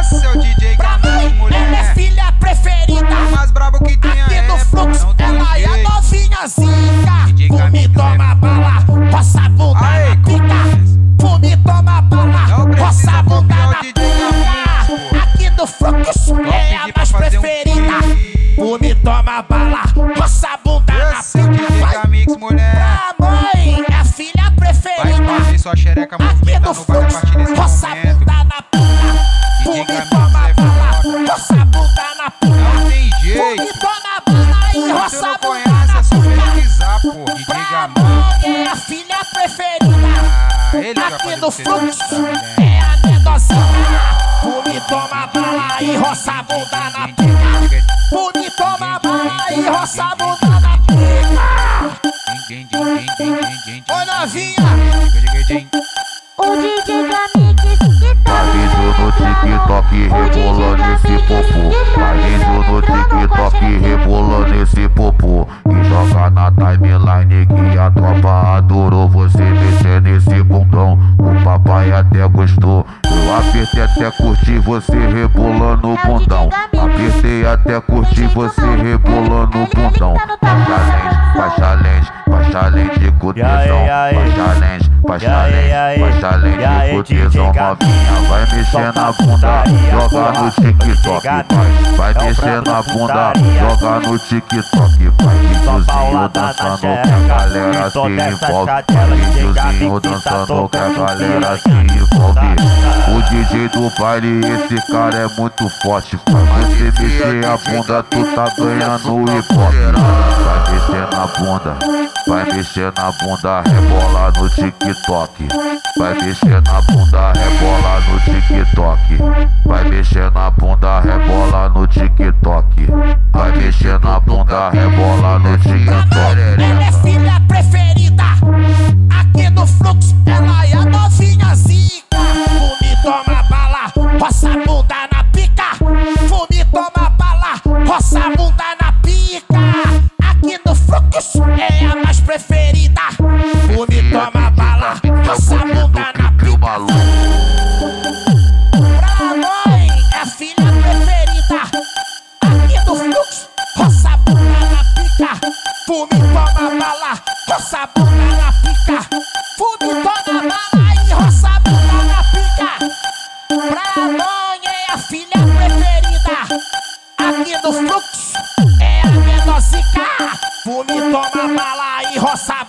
Esse é o DJ Gamix, mulher. Ela é filha preferida, O mais brabo que tem aqui no fluxo. não tem Ela é a jeito. novinha zica. DJ Fume, Gamix, toma bala, roça a bunda Aê, na pica. Fume, toma bala, não roça a precisa bunda confiar o na DJ pica. Gamix, pô. Aqui no fluxo é a pedir pra mais fazer um preferida. clipe. Fume, toma bala, roça a bunda na Esse é o pica. DJ Vai Gamix, mulher. pra mãe, é a filha Vai preferida. fazer sua xereca Aqui movimentar no no bar a fluxo, partir desse roça a momento. bunda na pica. DJ Fume, Gamix toma é bala, foda. roça a bunda na pica. Não tem Fume, jeito. toma bala e Se roça você a não bunda conhece, na é só pica. pesquisar, pô. DJ Pra Gamix. mãe é a filha preferida. Ele vai Aqui fazer no você fluxo dançar, mulher. é a menorzinha. Fume, toma bala e roça a bunda na pica. Fume, toma bala e roça a bunda na pica. Ô novinha, O DJ Gamix que tá Aviso no TikTok rebolando esse popô. Aviso no TikTok rebolando esse popô. E joga na timeline que a tropa adorou você mexer nesse bundão. O papai até gostou. Eu apertei até curtir você rebolando o bundão. Apertei até curtir você rebolando o bundão. Faz challenge, faz challenge com tesão. Faz challenge, faz challenge, faz challenge com tesão. Novinha, vai mexer na bunda, joga no TikTok. Vai mexer na bunda, joga no TikTok. Vai videozinho dançando que a galera se envolve. Vai videozinho dançando que a galera se envolve. O DJ do baile, esse cara é muito forte. Pra você mexer a bunda, tu tá ganhando o hip hop. Vai mexer na bunda, vai mexer na bunda, rebola no TikTok. Vai mexer na bunda, rebola no TikTok. Vai mexer na bunda, rebola no TikTok. Vai mexer na bunda, rebola no TikTok. ela é filha preferida. Aqui no fluxo ela é a novinha zica. Fume, toma bala, roça a bunda na pica. Fume, toma bala, roça a bunda na pica. Aqui no fluxo é a mais preferida. Fume, toma bala, roça a bunda na pica. Pra mãe é a filha preferida. Aqui no fluxo, roça a bunda na pica. Fume, toma bala, roça a bunda na pica. Fume, toma bala e roça a bunda na pica. Pra mãe é a filha preferida. Aqui no fluxo é a menorzica. Fume, toma bala e roça a